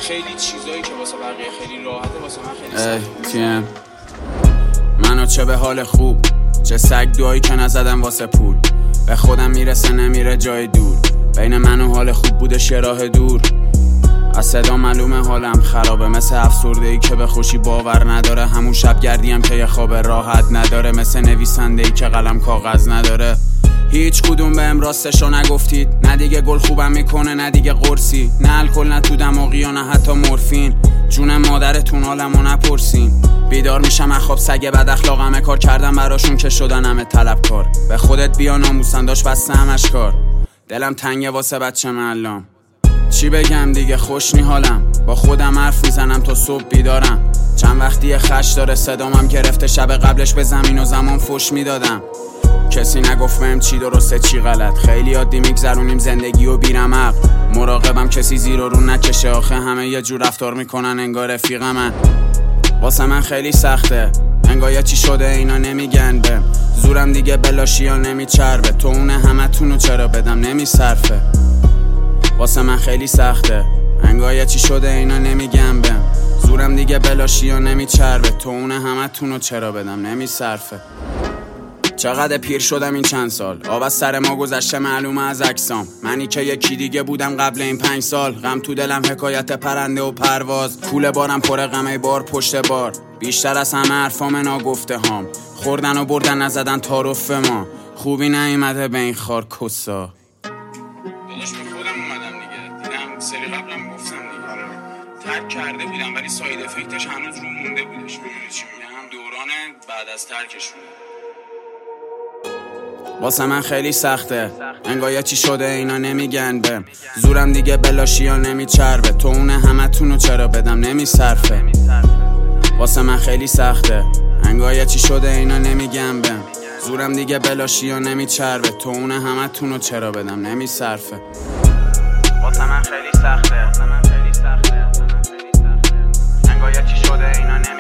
خیلی چیزایی که واسه بقیه خیلی راحته واسه من خیلی سخته. منو چه به حال خوب، چه سگ دوایی که نزدم واسه پول. به خودم میرسه نمیره جای دور، بین من و حال خوب بودش یه راه دور. از صدا معلومه حالم خرابه، مثل افسرده‌ای که به خوشی باور نداره. همون شب گردیم که یه خواب راحت نداره، مثل نویسنده‌ای که قلم کاغذ نداره. هیچ کدوم بهم راستشو نگفتید، نه دیگه گل خوبم میکنه نه دیگه قرصی، نه الکل نه تو دماغی و نه حتی مورفین. جون مادرتون حالمو نپرسین. بیدار میشم از خواب سگ بد اخلاقمه، کار کردم براشون که شدن همه طلبکار. به خودت بیا ناموسن داشت بسته همش کار. دلم تنگه واسه بچه معلم، چی بگم دیگه خوش نی حالم. با خودم حرف میزنم تا صبح بیدارم. چند وقتی خش داره صدامم گرفته، شب قبلش به زمین و زمان فوش میدادم. کسی نگفت بهم چی درسته چی غلط، خیلی عادی میگذرونیم زندگی و بیرمق. مراقبم کسی زیر و رو نکشه، آخه همه یه جور رفتار میکنن انگار رفیقمن. واسه من خیلی سخته، انگار یه چی شده اینا نمیگن بهم. زورم دیگه بلاشی یا نمیچربه، تو اون همه تونو چرا بدم نمیصرفه. واسه من خیلی سخته، انگار یه چی شده اینا نمیگن بهم. زورم دیگه بلاشی یا نمیچربه، تو اون همه تونو چرا بدم نمیصرفه. چقدر پیر شدم این چند سال، آب از سر ما گذشته معلومه از اجسام. منی که یکی دیگه بودم قبل این 5 سال. غم تو دلم حکایت پرنده و پرواز، کوله بارم پر غمه بار پشت بار. بیشتر از همه حرفام ناگفته هام، خوردن و بردن نزدن تعارف ما. خوبی نیومده به این خار کسا. داداش به خودم اومدم دیگه، دیدم سری قبلم گفتم دیگه ترک کرده بودم، ولی ساید افکتش هنوز رو مونده بودش. میدونی چی میگم؟ دوران بعد از ترکش بود. واسه من خیلی سخته، انگار یه چی شده اینا نمیگن بهم. زورم دیگه بلاشی یا نمیچربه، تو اون همه تونو چرا بدم نمیصرفه. واسه من خیلی سخته، انگار یه چی شده اینا نمیگن بهم. زورم دیگه بلاشی یا نمیچربه، تو اون همه تونو چرا بدم نمیصرفه. واسه من خیلی سخته، انگار یه چی شده اینا